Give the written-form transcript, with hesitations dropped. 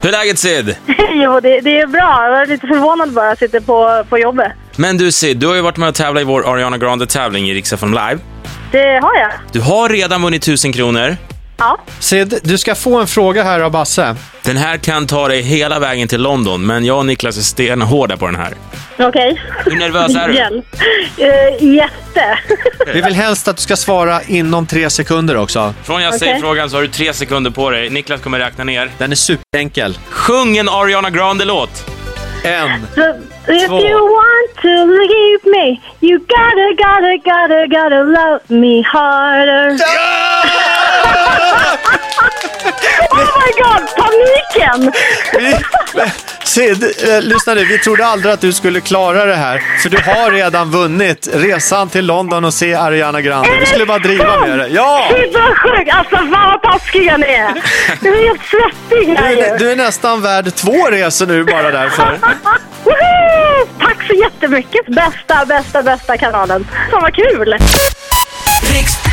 Hur är läget, Sid? Jo, det är bra. Jag är lite förvånad bara. Jag sitter på jobbet. Men du, Sid, du har ju varit med och tävlat i vår Ariana Grande-tävling i Rix FM Live. Det har jag. Du har redan vunnit 1000 kronor. Ja. Sid, du ska få en fråga här av Basse. Den här kan ta dig hela vägen till London, men jag och Niklas är stenhårda på den här. Okej. Hur nervös är du? Jätte. Vi vill helst att du ska svara inom 3 sekunder också. Från jag säger frågan så har du 3 sekunder på dig. Niklas kommer räkna ner. Den är superenkel. Sjung en Ariana Grande-låt. 1. If you want to leave me, you gotta love me harder. Oh my god, paniken! Sid, lyssna nu, vi trodde aldrig att du skulle klara det här. För du har redan vunnit resan till London och se Ariana Grande. Vi skulle bara driva med det. Ja! Det är så sjukt, alltså fan vad taskiga ni är. Jag är helt svettig här. Du är nästan värd 2 resor nu bara därför. Woohoo! Tack så jättemycket, bästa kanalen. Fan vad kul!